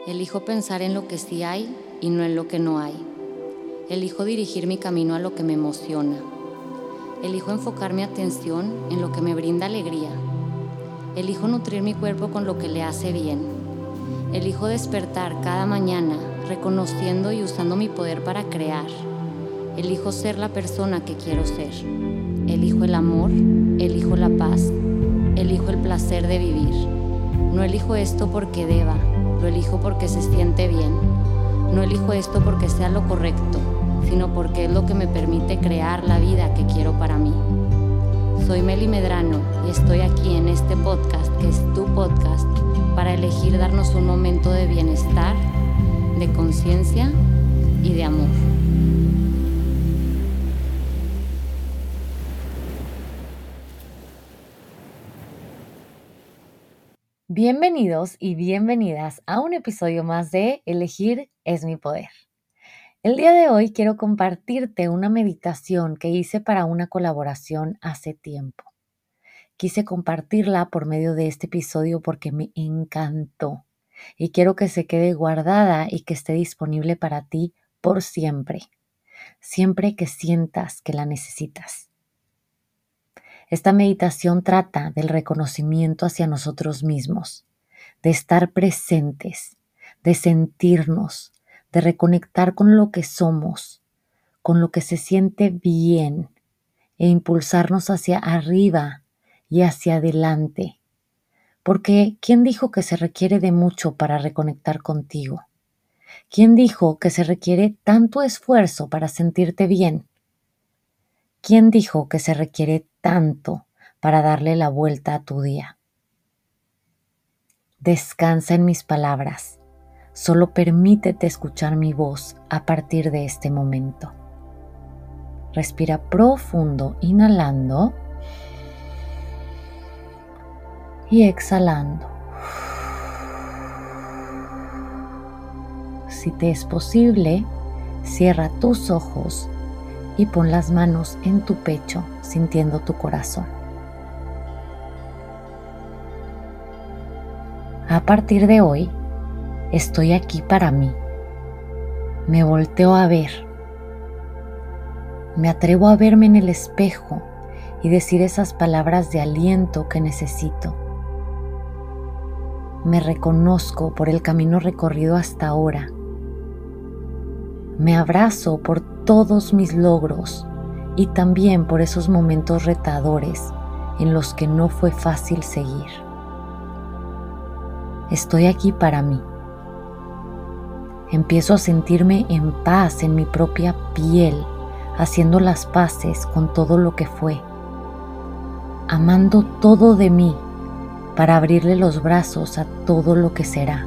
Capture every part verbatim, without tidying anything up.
Elijo pensar en lo que sí hay y no en lo que no hay. Elijo dirigir mi camino a lo que me emociona. Elijo enfocar mi atención en lo que me brinda alegría. Elijo nutrir mi cuerpo con lo que le hace bien. Elijo despertar cada mañana reconociendo y usando mi poder para crear. Elijo ser la persona que quiero ser. Elijo el amor, elijo la paz, elijo el placer de vivir. No elijo esto porque deba, lo elijo porque se siente bien. No elijo esto porque sea lo correcto, sino porque es lo que me permite crear la vida que quiero para mí. Soy Meli Medrano y estoy aquí en este podcast, que es tu podcast, para elegir darnos un momento de bienestar, de conciencia y de amor. Bienvenidos y bienvenidas a un episodio más de Elegir es mi poder. El día de hoy quiero compartirte una meditación que hice para una colaboración hace tiempo. Quise compartirla por medio de este episodio porque me encantó y quiero que se quede guardada y que esté disponible para ti por siempre, siempre que sientas que la necesitas. Esta meditación trata del reconocimiento hacia nosotros mismos, de estar presentes, de sentirnos, de reconectar con lo que somos, con lo que se siente bien e impulsarnos hacia arriba y hacia adelante. Porque ¿quién dijo que se requiere de mucho para reconectar contigo? ¿Quién dijo que se requiere tanto esfuerzo para sentirte bien? ¿Quién dijo que se requiere tanto para darle la vuelta a tu día? Descansa en mis palabras. Solo permítete escuchar mi voz a partir de este momento. Respira profundo, inhalando y exhalando. Si te es posible, cierra tus ojos y pon las manos en tu pecho, sintiendo tu corazón. A partir de hoy, estoy aquí para mí. Me volteo a ver. Me atrevo a verme en el espejo y decir esas palabras de aliento que necesito. Me reconozco por el camino recorrido hasta ahora. Me abrazo por todos mis logros y también por esos momentos retadores en los que no fue fácil seguir. Estoy aquí para mí. Empiezo a sentirme en paz en mi propia piel, haciendo las paces con todo lo que fue, amando todo de mí para abrirle los brazos a todo lo que será.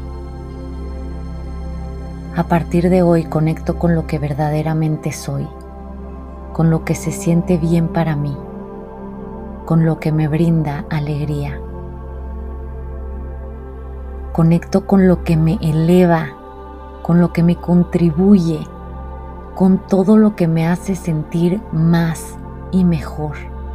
A partir de hoy conecto con lo que verdaderamente soy, con lo que se siente bien para mí, con lo que me brinda alegría. Conecto con lo que me eleva, con lo que me contribuye, con todo lo que me hace sentir más y mejor.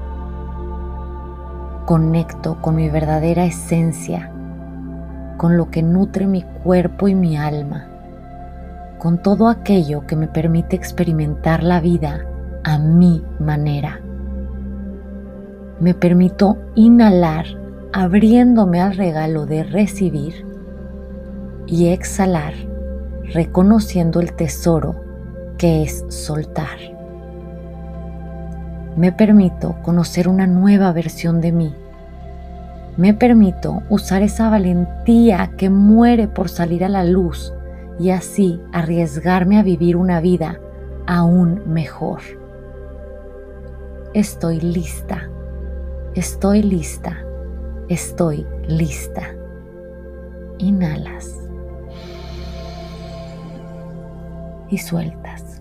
Conecto con mi verdadera esencia, con lo que nutre mi cuerpo y mi alma, con todo aquello que me permite experimentar la vida a mi manera. Me permito inhalar, abriéndome al regalo de recibir, y exhalar, reconociendo el tesoro que es soltar. Me permito conocer una nueva versión de mí. Me permito usar esa valentía que muere por salir a la luz y así arriesgarme a vivir una vida aún mejor. Estoy lista, estoy lista, estoy lista. Inhalas y sueltas.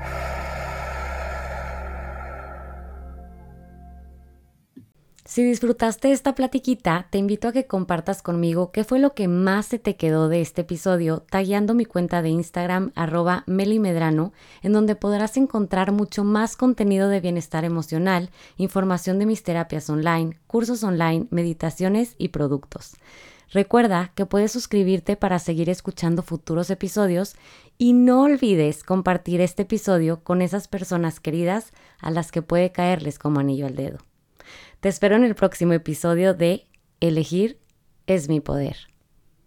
Si disfrutaste esta platiquita, te invito a que compartas conmigo qué fue lo que más se te quedó de este episodio, tagueando mi cuenta de Instagram, arroba melimedrano, en donde podrás encontrar mucho más contenido de bienestar emocional, información de mis terapias online, cursos online, meditaciones y productos. Recuerda que puedes suscribirte para seguir escuchando futuros episodios y no olvides compartir este episodio con esas personas queridas a las que puede caerles como anillo al dedo. Te espero en el próximo episodio de Elegir es mi poder.